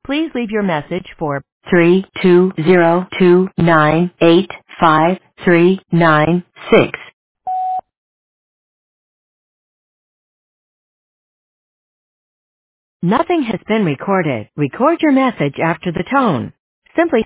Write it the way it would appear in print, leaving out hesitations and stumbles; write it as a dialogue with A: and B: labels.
A: Please leave your message for 32029855396. Nothing has been recorded. Record your message after the tone. Simply